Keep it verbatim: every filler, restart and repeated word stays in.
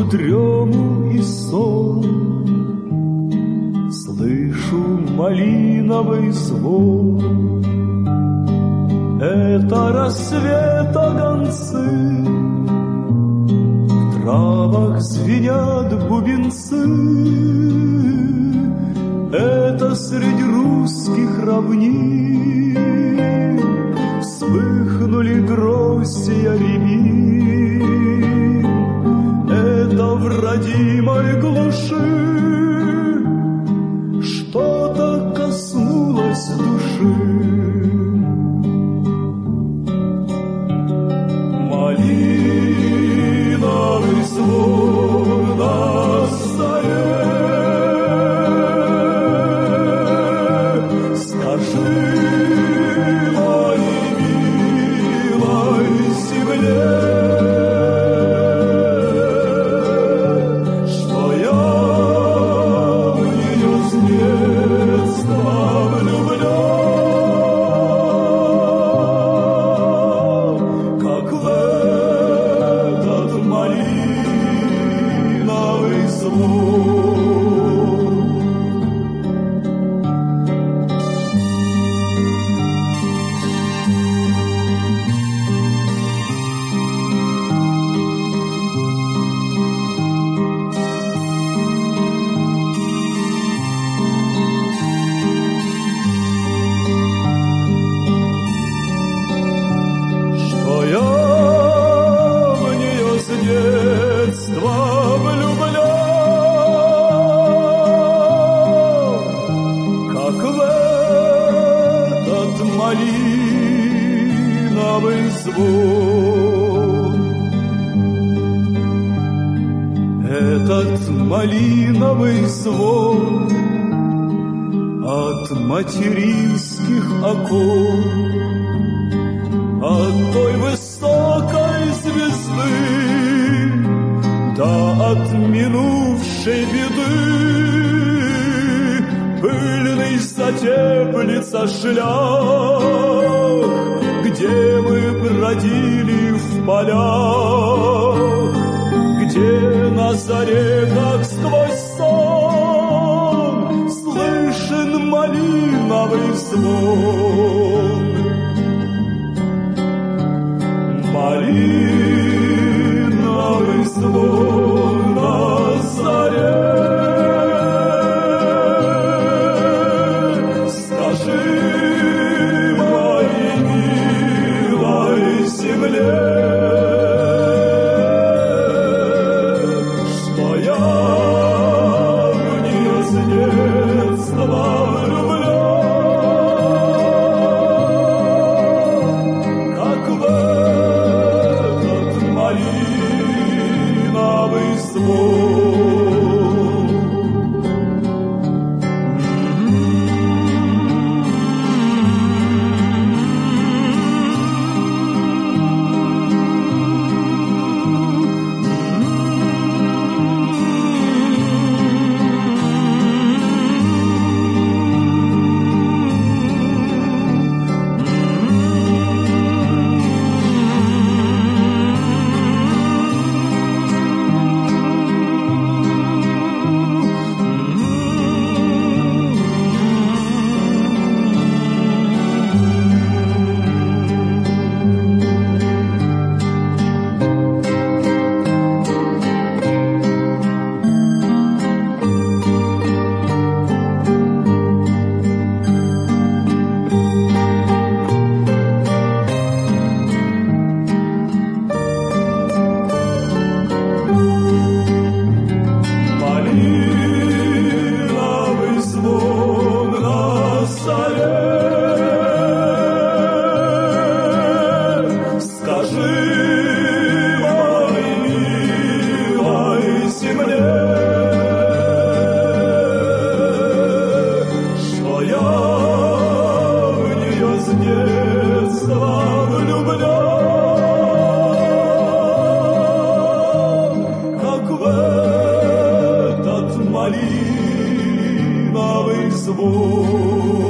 дрему и сон слышу малиновый звон. Это рассвета гонцы, в травах звенят бубенцы. Это среди русских равнин вспыхнули гроздья рябин. Это в родимой глуши что-то коснулось души. Малиновый звон на заре, скажи моей милой земле, что я в нее с детства влюблен, как в этот малиновый звон. Что я в нее с детства влюблен, как в этот малиновый звон. Этот малиновый звон от материнских окон, от той высокой звезды, да от минувшей беды. Пыльный затеплится шлях, где мы бродили в полях, где на заре, как сквозь сон, слышен малиновый звон. Малиновый звон на заре, скажи моей милой земле, что я в нее с детства влюблен, как в этот малиновый звон. Малиновый звон на заре, скажи моей милой земле, что я в нее с детства влюблен, как в этот малиновый звон.